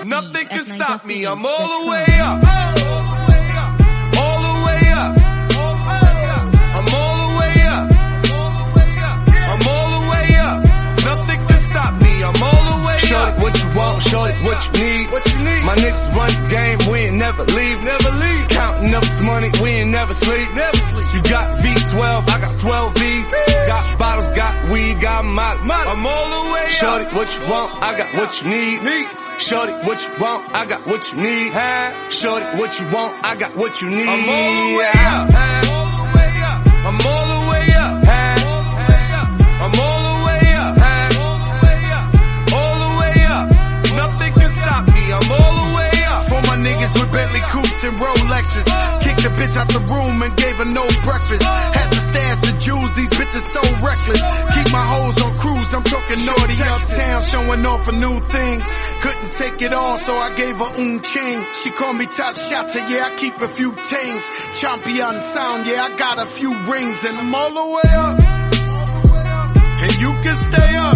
Nothing can stop me. I'm all the way up. All the way up. I'm all the way up. I'm all the way up. Nothing can stop me. I'm all the way up. Shorty, what you want? Shorty, what you need? What you need? My niggas run the game. We ain't never leave. Never leave. Counting up this money. We ain't never sleep. Never sleep. You got V12. I got 12 V's. Got bottles, got weed, got molly. I'm all the way up. Shorty, what you want? I got what you need. Shorty, what you want? I got what you need. Shorty, what you want? I got what you need. I'm all the way up. I'm all the way up. I'm all the way up. All the way up. Nothing can stop me. I'm all the way up. For my niggas with Bentley coupes and Rolexes. Kicked the bitch out the room and gave her no breakfast. Had to stash the jewels, these bitches so reckless. Keep my hoes on cruise, I'm talking naughty uptown, showing off for new things. Couldn't take it all, so I gave her chain. She called me top shotter, yeah, I keep a few tings. Champion sound, yeah, I got a few rings. And I'm all the way up. And you can stay up.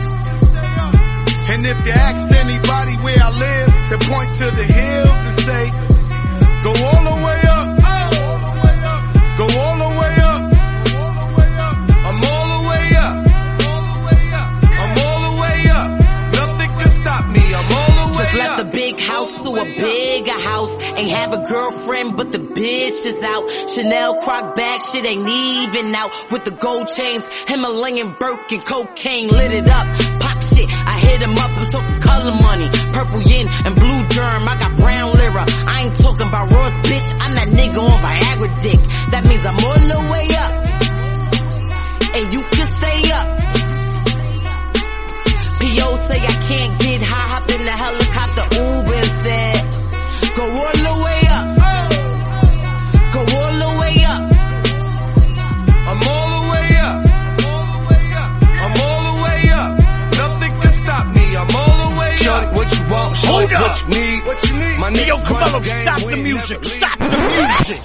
And if you ask anybody where I live, they point to the hills and say, go all the way up. Go all the way up. I'm all the way up. I'm all the way up. Nothing can stop me. I'm all the way up. Just left the big house to a bigger house. Ain't have a girlfriend, but the bitch is out. Chanel croc bag, shit ain't even out. With the gold chains, Himalayan Birkin, cocaine lit it up. Pop shit, I hit him up, I'm talking color money. Purple yin and blue germ, I got brown lira. I ain't talking about Ross, bitch, I'm that nigga on Viagra dick. That means I'm all the way up. And you can stay up. P.O. say I can't get high, hop in the helicopter, Uber instead. Go all the way up. Go all the way up. I'm all the way up. I'm all the way up. Nothing can stop me. I'm all the way up. Shorty, what you want? Shorty, what you need? What you need? My Hey, yo, Cabello, stop the music. Stop the music.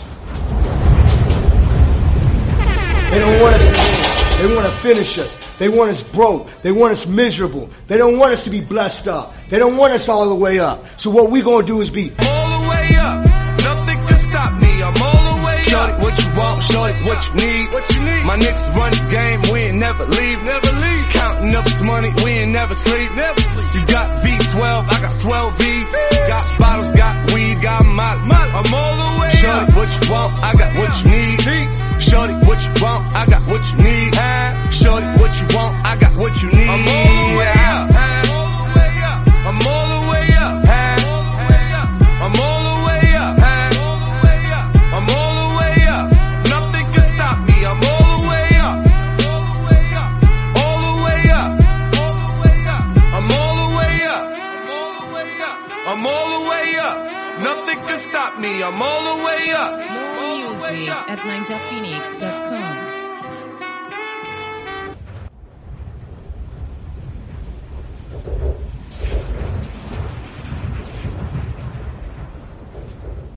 They don't want us to win. They want to finish us. They want us broke. They want us miserable. They don't want us to be blessed up. They don't want us all the way up. So what we gonna do is be all the way up. Nothing can stop me. I'm all the way up. Shorty, what you want? Shorty, what you need? What you need? My niggas run the game. We ain't never leave. Never leave. Counting up this money. We ain't never sleep. Never sleep. You got V12. I got 12 V's. Got bottles, got weed, got molly. I'm all the way up. Shorty, what you want? I got what you need. Shorty, what you want? I got what you need. Shorty, what you want? I got what you need. I'm all the way up. I'm all the way up. I'm all the way up. I'm all the way up. Nothing can stop me. I'm all the way up. All the way up. I'm all the way up. I'm all the way up. Nothing can stop me. I'm all the way up. More music at ninjaphoenix.com.